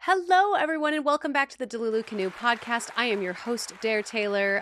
Hello, everyone, and welcome back to the Delulu Canoe podcast. I am your host, Dare Taylor.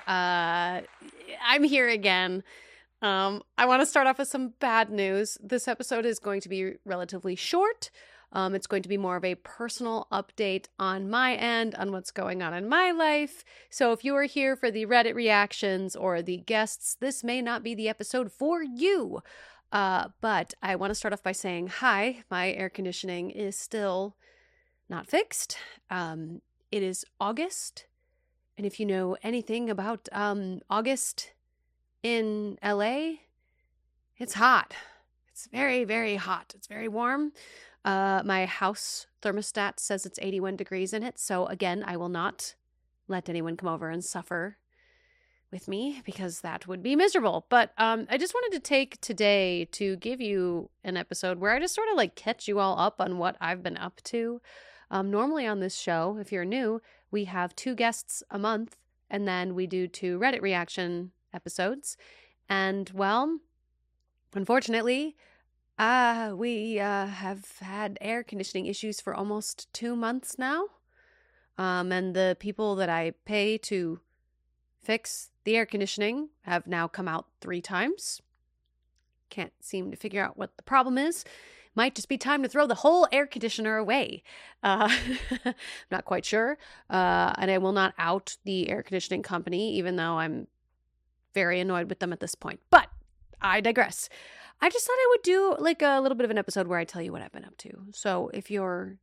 I'm here again. I want to start off with some bad news. This episode is going to be relatively short. It's going to be more of a personal update on my end, on what's going on in my life. So if you are here for the Reddit reactions or the guests, this may not be the episode for you. But I want to start off by saying, hi, my air conditioning is still not fixed. It is August, and if you know anything about August in LA, it's hot. It's very, very hot. It's very warm. My house thermostat says it's 81 degrees in it, so again, I will not let anyone come over and suffer with me because that would be miserable. But I just wanted to take today to give you an episode where I just sort of like catch you all up on what I've been up to. Normally on this show, if you're new, we have 2 guests a month, and then we do 2 Reddit reaction episodes. And, well, unfortunately, we have had air conditioning issues for almost 2 months now. And the people that I pay to fix the air conditioning have now come out 3 times. Can't seem to figure out what the problem is. Might just be time to throw the whole air conditioner away. Not quite sure. And I will not out the air conditioning company, even though I'm very annoyed with them at this point. But I digress. I just thought I would do like a little bit of an episode where I tell you what I've been up to. So if you're,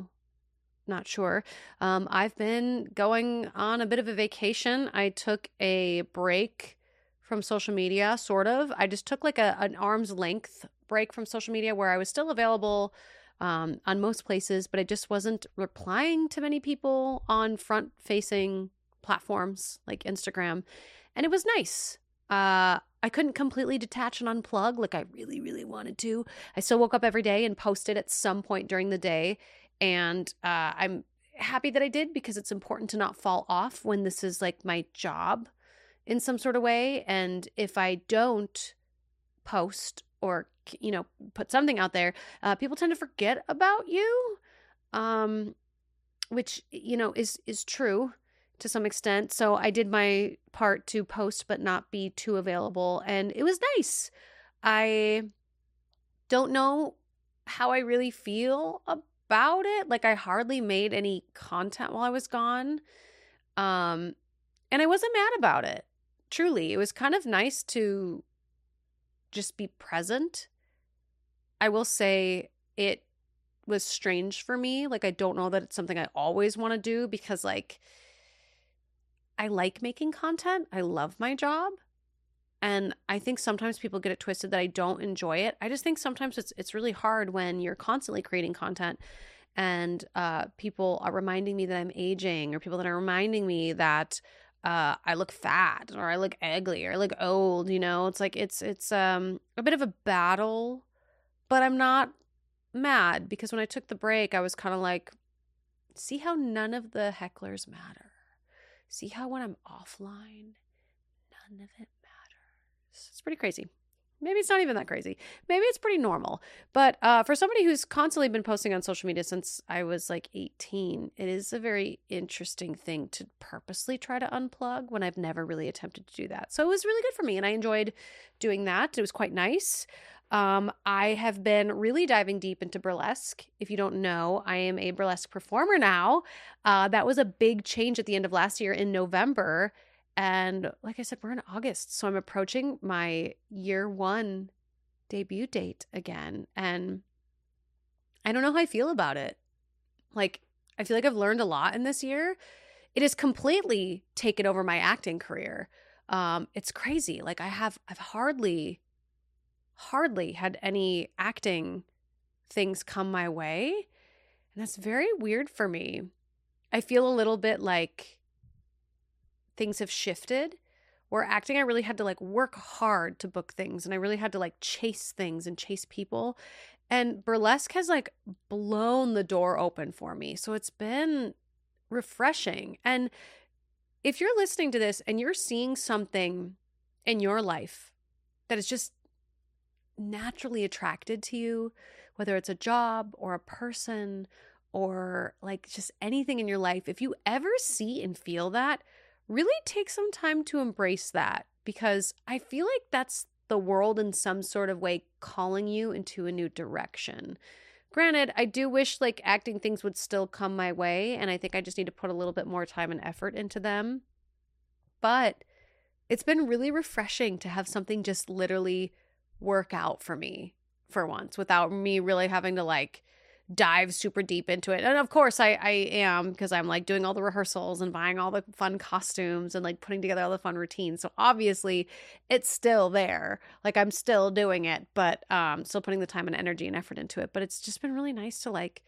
not sure, I've been going on a bit of a vacation. I took a break from social media, sort of. I just took like an arm's length break from social media where I was still available on most places, but I just wasn't replying to many people on front-facing platforms like Instagram, and it was nice. I couldn't completely detach and unplug like I really, really wanted to. I still woke up every day and posted at some point during the day, and I'm happy that I did because it's important to not fall off when this is like my job in some sort of way. And if I don't post or, put something out there, people tend to forget about you, which, is true to some extent. So I did my part to post but not be too available, and it was nice. I don't know how I really feel about it. Like, I hardly made any content while I was gone. And I wasn't mad about it. Truly, it was kind of nice to just be present. I will say it was strange for me. Like, I don't know that it's something I always want to do because, like, I like making content. I love my job. And I think sometimes people get it twisted that I don't enjoy it. I just think sometimes it's really hard when you're constantly creating content and people are reminding me that I'm aging, or people that are reminding me that I look fat, or I look ugly, or I look old. It's like it's a bit of a battle, but I'm not mad because when I took the break, I was kind of like, see how none of the hecklers matter. See how when I'm offline, none of it matters. It's pretty crazy. Maybe it's not even that crazy. Maybe it's pretty normal. But for somebody who's constantly been posting on social media since I was like 18, it is a very interesting thing to purposely try to unplug when I've never really attempted to do that. So it was really good for me, and I enjoyed doing that. It was quite nice. I have been really diving deep into burlesque. If you don't know, I am a burlesque performer now. That was a big change at the end of last year in November. And like I said, we're in August, so I'm approaching my year 1 debut date again. And I don't know how I feel about it. Like, I feel like I've learned a lot in this year. It has completely taken over my acting career. It's crazy. Like, I've hardly had any acting things come my way. And that's very weird for me. I feel a little bit like things have shifted, where acting, I really had to like work hard to book things, and I really had to like chase things and chase people. And burlesque has like blown the door open for me. So it's been refreshing. And if you're listening to this and you're seeing something in your life that is just naturally attracted to you, whether it's a job or a person or like just anything in your life, if you ever see and feel that, really take some time to embrace that, because I feel like that's the world in some sort of way calling you into a new direction. Granted, I do wish like acting things would still come my way, and I think I just need to put a little bit more time and effort into them. But it's been really refreshing to have something just literally work out for me for once without me really having to like dive super deep into it. And of course I am, because I'm like doing all the rehearsals and buying all the fun costumes and like putting together all the fun routines. So obviously it's still there. Like I'm still doing it, but still putting the time and energy and effort into it. But it's just been really nice to like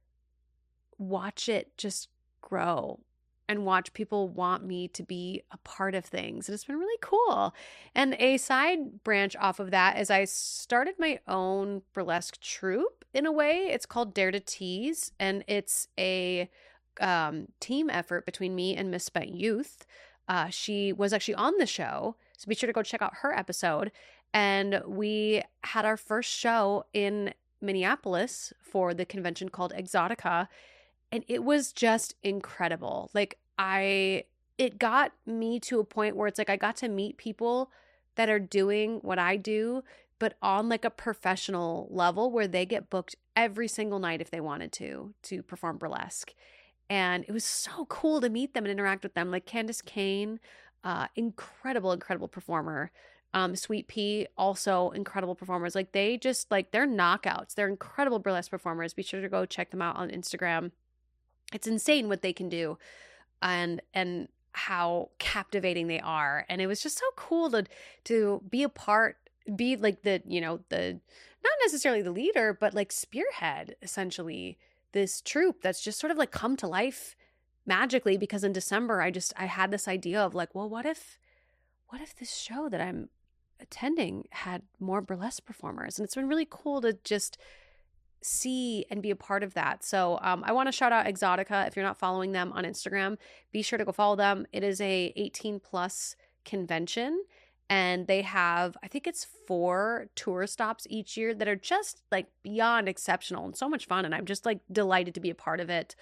watch it just grow and watch people want me to be a part of things. And it's been really cool. And a side branch off of that is I started my own burlesque troupe in a way. It's called Dare to Tease, and it's a team effort between me and Miss Spent Youth. She was actually on the show, so be sure to go check out her episode. And we had our first show in Minneapolis for the convention called Exotica. And it was just incredible. Like it got me to a point where it's like I got to meet people that are doing what I do, but on like a professional level where they get booked every single night if they wanted to perform burlesque. And it was so cool to meet them and interact with them. Like Candace Kane, incredible performer. Sweet Pea, also incredible performers. Like they just like, they're knockouts. They're incredible burlesque performers. Be sure to go check them out on Instagram. It's insane what they can do and how captivating they are. And it was just so cool to be a part, be like the not necessarily the leader, but like spearhead essentially this troupe that's just sort of like come to life magically, because in December I had this idea of like, well, what if this show that I'm attending had more burlesque performers? And it's been really cool to just see and be a part of that. So I want to shout out Exotica. If you're not following them on Instagram, be sure to go follow them. It is a 18 plus convention, and they have, I think it's 4 tour stops each year that are just like beyond exceptional and so much fun. And I'm just like delighted to be a part of it.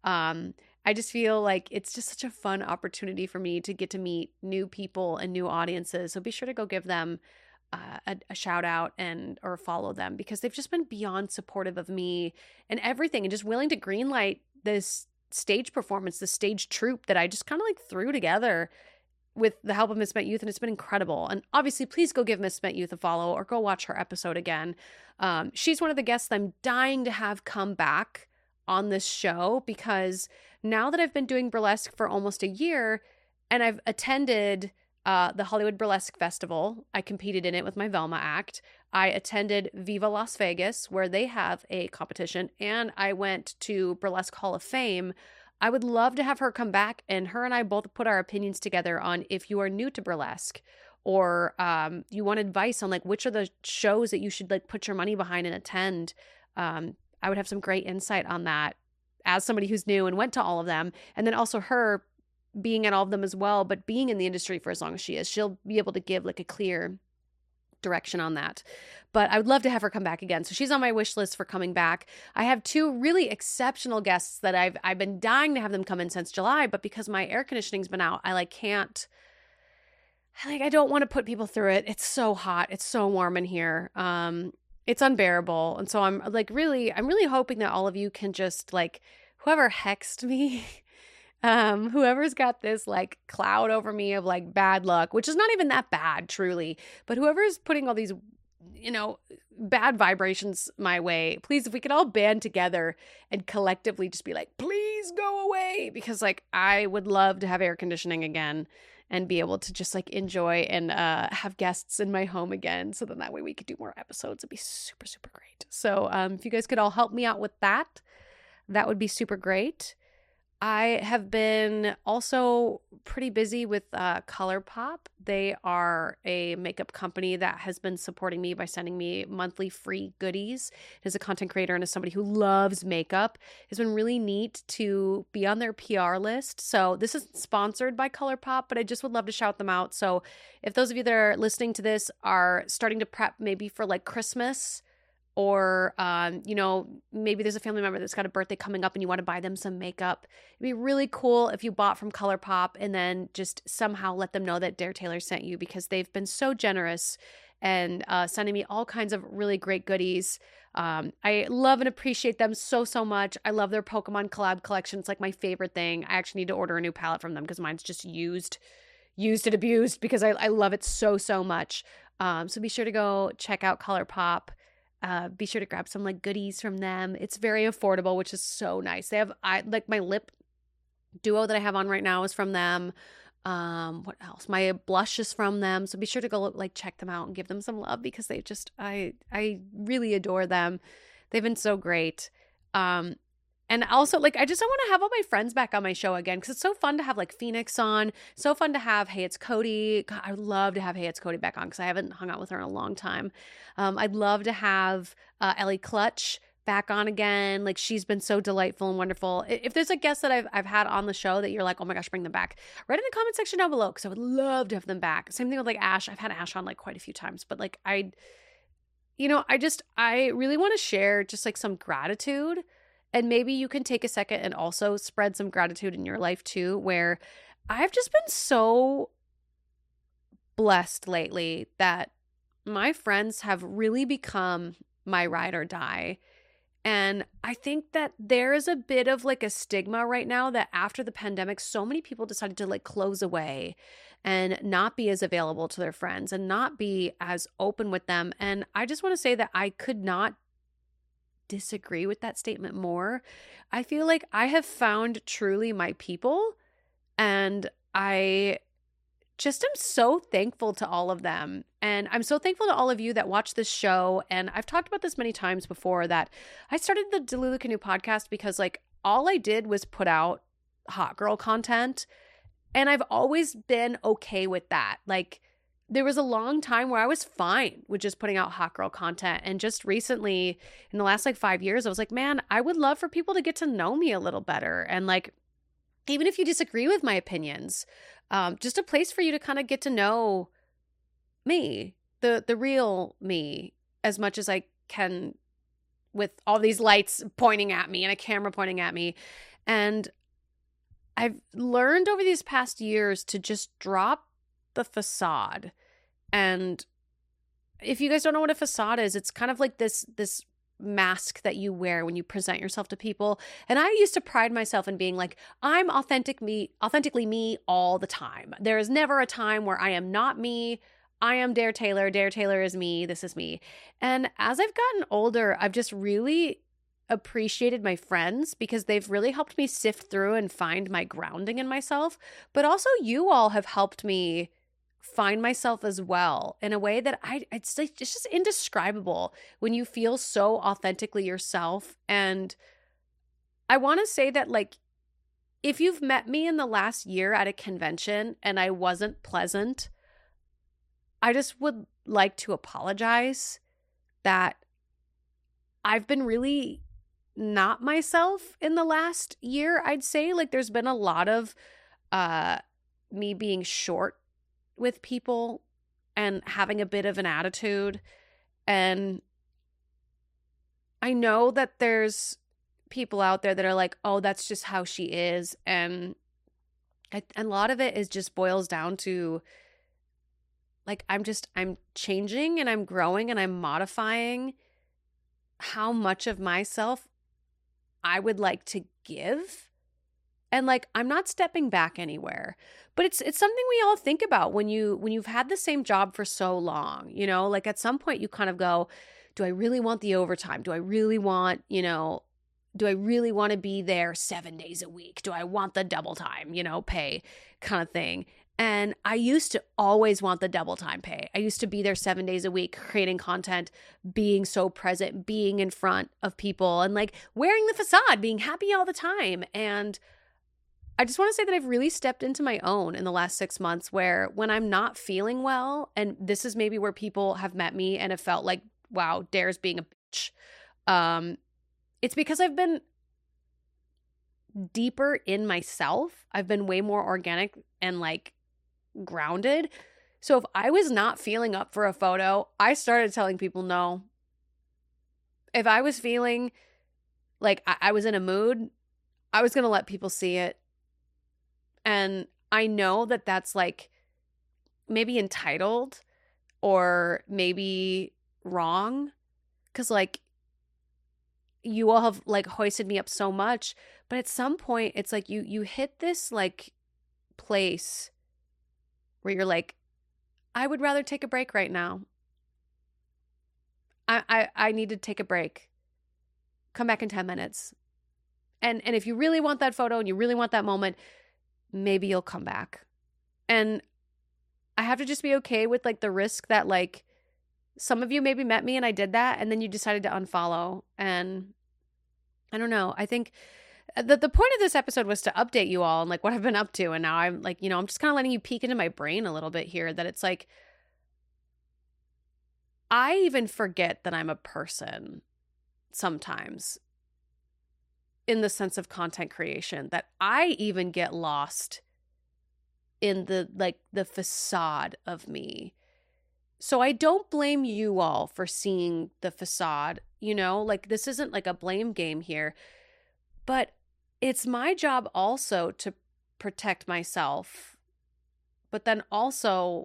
I just feel like it's just such a fun opportunity for me to get to meet new people and new audiences. So be sure to go give them a shout out or follow them, because they've just been beyond supportive of me and everything, and just willing to greenlight this stage performance, the stage troupe that I just kind of like threw together with the help of Miss Spent Youth. And it's been incredible. And obviously, please go give Miss Spent Youth a follow or go watch her episode again. She's one of the guests that I'm dying to have come back on this show, because now that I've been doing burlesque for almost a year and I've attended the Hollywood Burlesque Festival. I competed in it with my Velma act. I attended Viva Las Vegas, where they have a competition, and I went to Burlesque Hall of Fame. I would love to have her come back, and her and I both put our opinions together on if you are new to burlesque, or you want advice on like which are the shows that you should like put your money behind and attend. I would have some great insight on that as somebody who's new and went to all of them. And then also her being at all of them as well, but being in the industry for as long as she is, she'll be able to give like a clear direction on that. But I would love to have her come back again. So she's on my wish list for coming back. I have 2 really exceptional guests that I've been dying to have them come in since July, but because my air conditioning's been out, I don't want to put people through it. It's so hot. It's so warm in here. It's unbearable. And so I'm really hoping that all of you can just like, whoever hexed me, whoever's got this like cloud over me of like bad luck, which is not even that bad truly, but whoever's putting all these, bad vibrations my way, please, if we could all band together and collectively just be like, please go away, because like I would love to have air conditioning again and be able to just like enjoy and have guests in my home again. So then that way we could do more episodes. It'd be super, super great. So if you guys could all help me out with that, that would be super great. I have been also pretty busy with ColourPop. They are a makeup company that has been supporting me by sending me monthly free goodies. As a content creator and as somebody who loves makeup, it's been really neat to be on their PR list. So this isn't sponsored by ColourPop, but I just would love to shout them out. So if those of you that are listening to this are starting to prep maybe for like Christmas, or, maybe there's a family member that's got a birthday coming up and you want to buy them some makeup. It'd be really cool if you bought from ColourPop and then just somehow let them know that Dare Taylor sent you, because they've been so generous and sending me all kinds of really great goodies. I love and appreciate them so, so much. I love their Pokemon collab collection. It's like my favorite thing. I actually need to order a new palette from them because mine's just used and abused, because I love it so, so much. So be sure to go check out ColourPop. Be sure to grab some like goodies from them. It's very affordable, which is so nice. They have like my lip duo that I have on right now is from them. What else? My blush is from them. So be sure to go like check them out and give them some love, because they just I really adore them. They've been so great. And also, like, I want to have all my friends back on my show again, because it's so fun to have, like, Phoenix on. So fun to have Hey It's Cody. God, I would love to have Hey It's Cody back on, because I haven't hung out with her in a long time. I'd love to have Ellie Clutch back on again. Like, she's been so delightful and wonderful. If there's a guest that I've had on the show that you're like, oh my gosh, bring them back, write in the comment section down below, because I would love to have them back. Same thing with, like, Ash. I've had Ash on, like, quite a few times. But, like, I really want to share just, like, some gratitude. And maybe you can take a second and also spread some gratitude in your life too, where I've just been so blessed lately that my friends have really become my ride or die. And I think that there is a bit of like a stigma right now that after the pandemic, so many people decided to like close away and not be as available to their friends and not be as open with them. And I just want to say that I could not disagree with that statement more. I feel like I have found truly my people, and I just am so thankful to all of them. And I'm so thankful to all of you that watch this show. And I've talked about this many times before, that I started the Delulu Canoe podcast because like all I did was put out hot girl content, and I've always been okay with that. Like, there was a long time where I was fine with just putting out hot girl content. And just recently, in the last like 5 years, I was like, man, I would love for people to get to know me a little better. And like, even if you disagree with my opinions, just a place for you to kind of get to know me, the real me, as much as I can, with all these lights pointing at me and a camera pointing at me. And I've learned over these past years to just drop the facade. And if you guys don't know what a facade is, it's kind of like this mask that you wear when you present yourself to people. And I used to pride myself in being like, I'm authentically me all the time. There is never a time where I am not me. I am Dare Taylor. Dare Taylor is me. This is me. And as I've gotten older, I've just really appreciated my friends, because they've really helped me sift through and find my grounding in myself. But also you all have helped me find myself as well, in a way that it's just indescribable when you feel so authentically yourself. And I want to say that, like, if you've met me in the last year at a convention and I wasn't pleasant, I just would like to apologize that I've been really not myself in the last year. I'd say, like, there's been a lot of me being short with people and having a bit of an attitude. And I know that there's people out there that are like, oh, that's just how she is. And a lot of it is just boils down to like, I'm changing and I'm growing and I'm modifying how much of myself I would like to give. And like, I'm not stepping back anywhere. But it's something we all think about when you've had the same job for so long, you know, like at some point you kind of go, do I really want the overtime? Do I really want, do I really want to be there 7 days a week? Do I want the double time, pay kind of thing? And I used to always want the double time pay. I used to be there 7 days a week, creating content, being so present, being in front of people, and like wearing the facade, being happy all the time. And I just want to say that I've really stepped into my own in the last 6 months, where when I'm not feeling well, and this is maybe where people have met me and have felt like, wow, Dare's being a bitch. It's because I've been deeper in myself. I've been way more organic and like grounded. So if I was not feeling up for a photo, I started telling people, no, If I was feeling like I was in a mood, I was going to let people see it. And I know that that's like maybe entitled or maybe wrong, because like you all have like hoisted me up so much, but at some point it's like you hit this like place where you're like, I would rather take a break right now. I need to take a break. Come back in 10 minutes. And if you really want that photo and you really want that moment, maybe you'll come back. And I have to just be okay with like the risk that like some of you maybe met me and I did that and then you decided to unfollow. And I don't know. I think the point of this episode was to update you all on like what I've been up to. And now I'm like, I'm just kind of letting you peek into my brain a little bit here, that it's like, I even forget that I'm a person sometimes in the sense of content creation, that I even get lost in the facade of me. So I don't blame you all for seeing the facade, like this isn't like a blame game here, but it's my job also to protect myself, but then also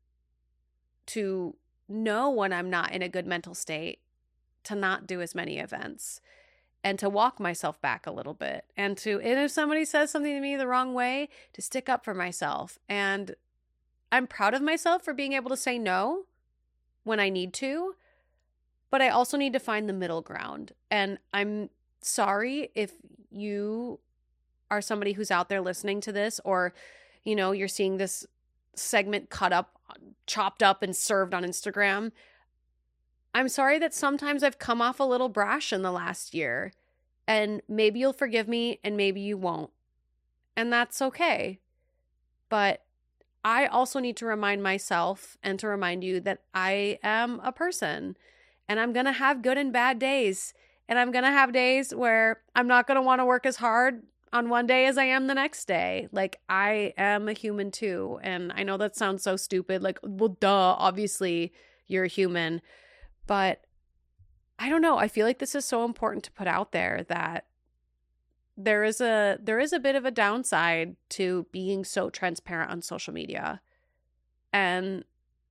to know when I'm not in a good mental state, to not do as many events and to walk myself back a little bit, and if somebody says something to me the wrong way, to stick up for myself. And I'm proud of myself for being able to say no when I need to, but I also need to find the middle ground. And I'm sorry if you are somebody who's out there listening to this, or, you're seeing this segment cut up, chopped up and served on Instagram. I'm sorry that sometimes I've come off a little brash in the last year, and maybe you'll forgive me and maybe you won't. And that's okay. But I also need to remind myself and to remind you that I am a person, and I'm going to have good and bad days. And I'm going to have days where I'm not going to want to work as hard on one day as I am the next day. Like, I am a human too. And I know that sounds so stupid. Like, well, duh, obviously you're a human. But I don't know. I feel like this is so important to put out there, that there is a bit of a downside to being so transparent on social media. And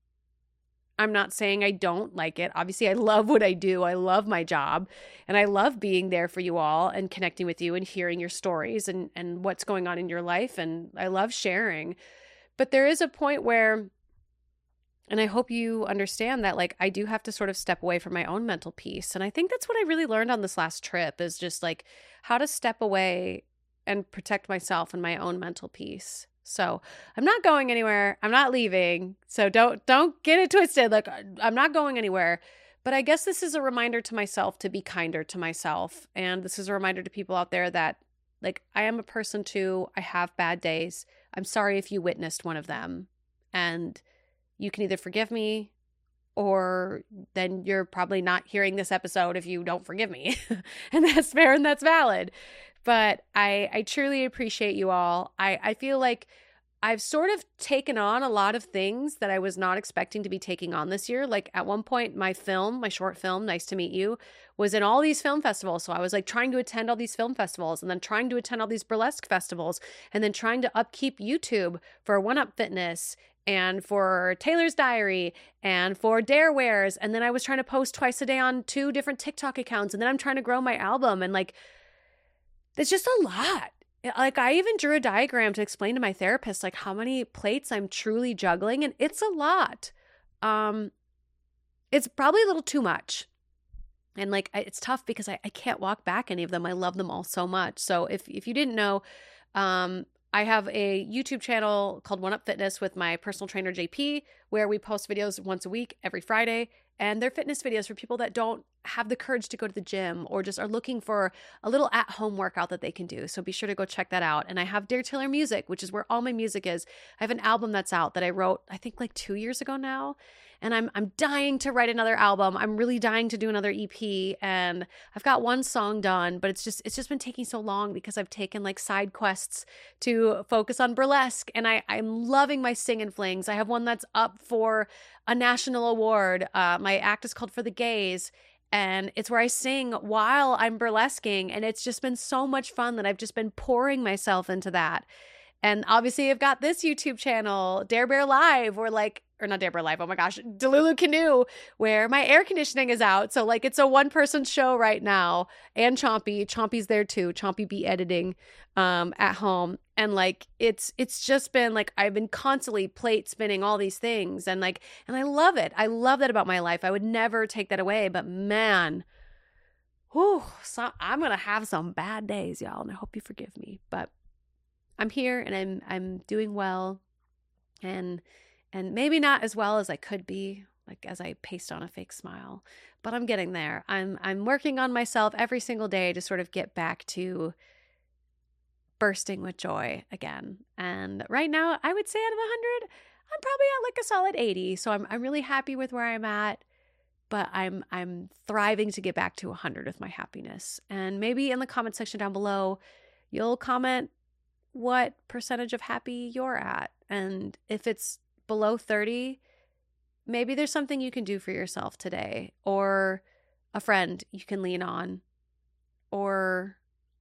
I'm not saying I don't like it. Obviously, I love what I do. I love my job, and I love being there for you all and connecting with you and hearing your stories and what's going on in your life. And I love sharing. But there is a point where, and I hope you understand that, like, I do have to sort of step away from my own mental peace. And I think that's what I really learned on this last trip, is just like how to step away and protect myself and my own mental peace. So I'm not going anywhere. I'm not leaving. So don't get it twisted. Like, I'm not going anywhere. But I guess this is a reminder to myself to be kinder to myself. And this is a reminder to people out there that, like, I am a person too. I have bad days. I'm sorry if you witnessed one of them. And you can either forgive me, or then you're probably not hearing this episode if you don't forgive me. And that's fair and that's valid. But I truly appreciate you all. I feel like I've sort of taken on a lot of things that I was not expecting to be taking on this year. Like, at one point, my short film, Nice to Meet You, was in all these film festivals. So I was like trying to attend all these film festivals, and then trying to attend all these burlesque festivals, and then trying to upkeep YouTube for One Up Fitness and for Taylor's Diary and for Dare Wears. And then I was trying to post twice a day on 2 different TikTok accounts. And then I'm trying to grow my album. And like, it's just a lot. Like, I even drew a diagram to explain to my therapist, like, how many plates I'm truly juggling. And it's a lot. It's probably a little too much. And like, it's tough because I can't walk back any of them. I love them all so much. So if you didn't know, I have a YouTube channel called One Up Fitness with my personal trainer, JP, where we post videos once a week, every Friday. And they're fitness videos for people that don't have the courage to go to the gym, or just are looking for a little at-home workout that they can do. So be sure to go check that out. And I have Dare Taylor Music, which is where all my music is. I have an album that's out that I wrote, I think, like 2 years ago now. And I'm dying to write another album. I'm really dying to do another EP. And I've got one song done, but it's just been taking so long because I've taken like side quests to focus on burlesque. And I'm loving my sing and flings. I have one that's up for a national award. My act is called For the Gays. And it's where I sing while I'm burlesquing. And it's just been so much fun that I've just been pouring myself into that. And obviously I've got this YouTube channel, Dare Bear Live, or not Dare Bear Live, oh my gosh, Delulu Canoe, where my air conditioning is out. So like it's a one-person show right now. And Chompy's there too. Chompy be editing at home. And like it's just been like I've been constantly plate spinning all these things. And I love it. I love that about my life. I would never take that away. But man, so I'm gonna have some bad days, y'all, and I hope you forgive me. But I'm here and I'm doing well, and maybe not as well as I could be, like as I paste on a fake smile, but I'm getting there. I'm working on myself every single day to sort of get back to bursting with joy again. And right now, I would say out of 100, I'm probably at like a solid 80. So I'm really happy with where I'm at, but I'm thriving to get back to 100 with my happiness. And maybe in the comment section down below, you'll comment what percentage of happy you're at. And if it's below 30, maybe there's something you can do for yourself today, or a friend you can lean on, or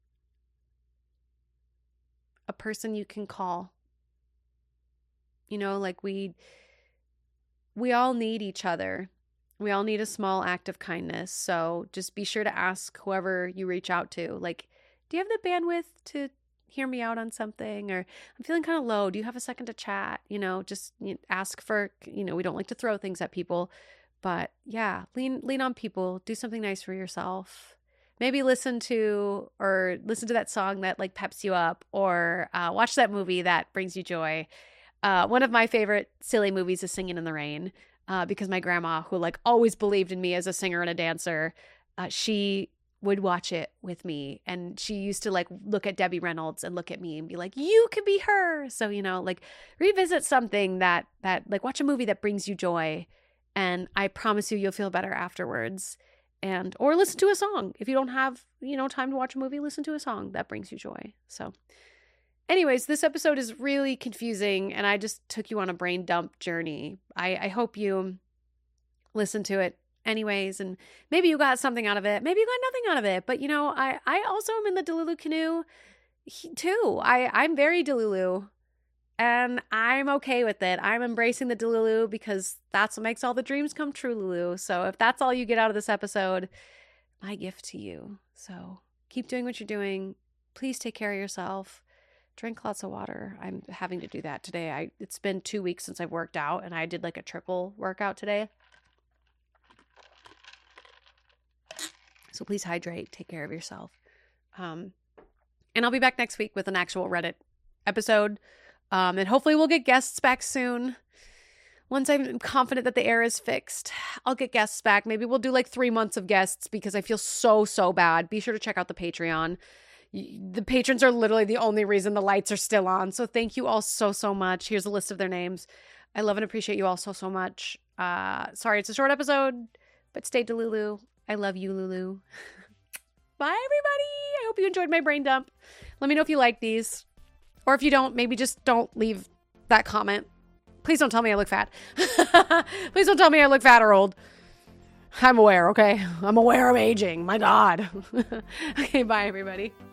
a person you can call. You know, like we all need each other. We all need a small act of kindness. So just be sure to ask whoever you reach out to, like, do you have the bandwidth to hear me out on something? Or I'm feeling kind of low. Do you have a second to chat? You know, just ask for, we don't like to throw things at people, but yeah, lean on people. Do something nice for yourself. Maybe listen to that song that like peps you up, or watch that movie that brings you joy. One of my favorite silly movies is Singing in the Rain, because my grandma, who like always believed in me as a singer and a dancer, she would watch it with me, and she used to like look at Debbie Reynolds and look at me and be like, you could be her. So, like revisit something that like watch a movie that brings you joy, and I promise you'll feel better afterwards. Or listen to a song. If you don't have, time to watch a movie, listen to a song that brings you joy. So anyways, this episode is really confusing, and I just took you on a brain dump journey. I hope you listen to it anyways, and maybe you got something out of it. Maybe you got nothing out of it. But, I also am in the Delulu Canoe too. I'm very Delulu, and I'm okay with it. I'm embracing the Delulu because that's what makes all the dreams come true, Lulu. So if that's all you get out of this episode, my gift to you. So keep doing what you're doing. Please take care of yourself. Drink lots of water. I'm having to do that today. It's been 2 weeks since I've worked out, and I did like a triple workout today. So please hydrate, take care of yourself. And I'll be back next week with an actual Reddit episode. And hopefully we'll get guests back soon. Once I'm confident that the air is fixed, I'll get guests back. Maybe we'll do like 3 months of guests because I feel so bad. Be sure to check out the Patreon. The patrons are literally the only reason the lights are still on. So thank you all so much. Here's a list of their names. I love and appreciate you all so much. Sorry, it's a short episode, but stay Delulu. I love you, Lulu. Bye, everybody. I hope you enjoyed my brain dump. Let me know if you like these. Or if you don't, maybe just don't leave that comment. Please don't tell me I look fat. Please don't tell me I look fat or old. I'm aware, okay? I'm aware I'm aging. My God. Okay, bye, everybody.